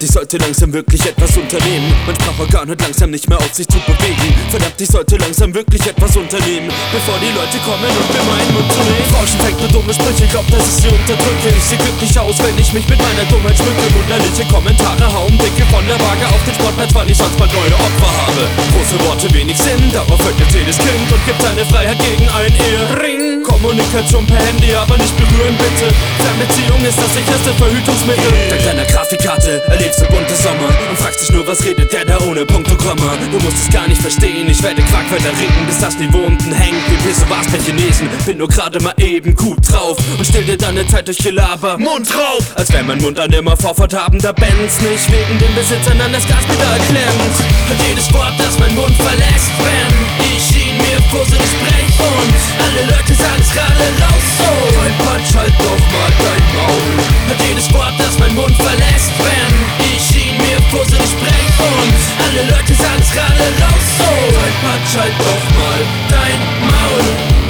Verdammt, ich sollte langsam wirklich etwas unternehmen. Mein Sprachorgan hört langsam nicht mehr auf, sich zu bewegen. Verdammt, ich sollte langsam wirklich etwas unternehmen, bevor die Leute kommen und mir meinen Mund zu nehmen. Rauschen fängt nur dumme Sprüche, glaubt, dass ich sie unterdrücke. Ich seh glücklich aus, wenn ich mich mit meiner Dummheit schmücke. Wunderliche Kommentare hauen dicke von der Waage auf den Sportplatz, weil ich sonst bald neue Opfer habe. Große Worte, wenig Sinn, darauf hört jetzt jedes Kind und gibt seine Freiheit gegen einen Ehering. Kommunikation per Handy, aber nicht berühren bitte. Fernbeziehung ist das sicherste Verhütungsmittel. Dank deiner Grafikkarte erlebst du bunte Sommer und fragst dich nur, was redet der da ohne Punkt und Komma. Du musst es gar nicht verstehen, ich werde Quark weiter reden, bis das Niveau unten hängt. Wie Pisse war's bei Chinesen, bin nur gerade mal eben gut drauf und still dir deine Zeit durch Gelaber. Mund drauf! Als wäre mein Mund ein immer vorforthabender Benz, nicht wegen dem Besitzern an das Gaspedal klemmt. Hört jedes Wort, das mein Mund verlässt, wenn ich ihn mir fusselig sprech und alle Leute sagen's gerade raus. So, mein Punch, halt doch mal dein Maul. Hört jedes Wort, das mein Mund verlässt, wenn ich ihn mir fusselig sprech und alle Leute sagen's gerade raus. So, mein Punch, halt doch mal dein Maul.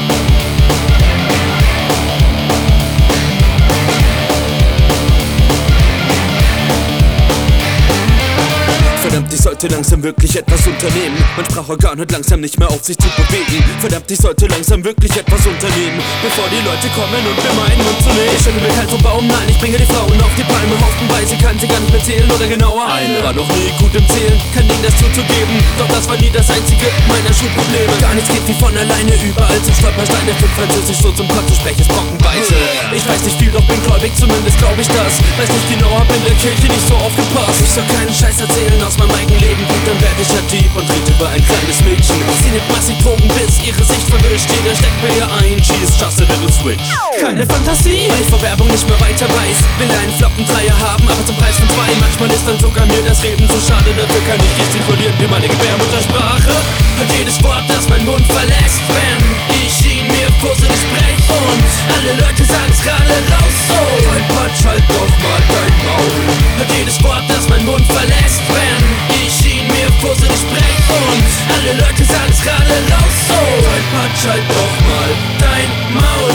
Verdammt, ich sollte langsam wirklich etwas unternehmen. Mein Sprachorgan hört langsam nicht mehr auf, sich zu bewegen. Verdammt, ich sollte langsam wirklich etwas unternehmen, bevor die Leute kommen und mir meinen Mund zu nehmen. Ich stelle mir kalt vom Baum, nein, ich bringe die Frauen auf die Palme. Haufenweise kann sie gar nicht mehr zählen oder genauer. Eine war noch nie gut im Zählen, kein Ding das zuzugeben. Doch das war nie das einzige meiner Schulprobleme. Gar nichts geht wie von alleine, überall sind Stolpersteine. Für Französisch so zum Kotzen spreche, es brockenweise. Ich weiß nicht viel, doch bin gläubig, zumindest glaub ich das. Weiß nicht genau, hab in der Kirche nicht so aufgepasst. Ich soll keinen Scheiß erzählen aus meinem eigenen Leben, gut, dann werd ich ja Dieb und red über ein kleines Mädchen. Sie nimmt massig Drogen, bis ihre Sicht verwischt. Jeder steckt bei ihr ein, she's just a little switch. Keine Fantasie, weil ich vor Werbung nicht mehr weiter weiß. Will einen flotten Dreier haben, aber zum Preis von zwei. Manchmal ist dann sogar mir das Reden so schade. Dafür kann ich gestikulieren wie meine Gebärmuttersprache. Hört jedes Wort, das mein Mund verlässt, wenn ich ihn mir fusselig sprech und alle Leute sagen's gerade raus. So, mein Punch, halt doch mal dein Maul. Hört jedes Wort, das mein Mund verlässt, wenn ich ihn mir fusselig sprech und alle Leute sagen's gerade raus. So, mein Punch, halt doch mal dein Maul.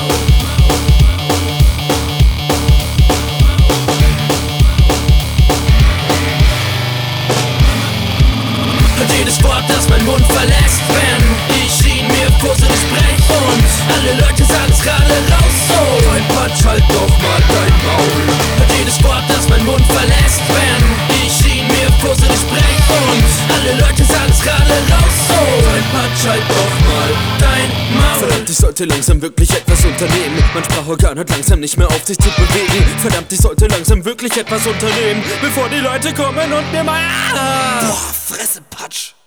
Hört jedes Wort, das mein Mund verlässt, wenn ich ihn mir fusselig sprech und alle Leute sagen's gerade raus. So, mein Punch, halt doch mal dein Maul. Hört jedes Wort, das mein Mund verlässt, wenn ich ihn mir fusselig sprech und alle Leute sagen's gerade raus. So, mein Punch, halt doch mal dein Maul. Verdammt, ich sollte langsam wirklich etwas unternehmen. Mein Sprachorgan hört langsam nicht mehr auf, sich zu bewegen. Verdammt, ich sollte langsam wirklich etwas unternehmen, bevor die Leute kommen und mir mal... Boah, Fresse, Patsch.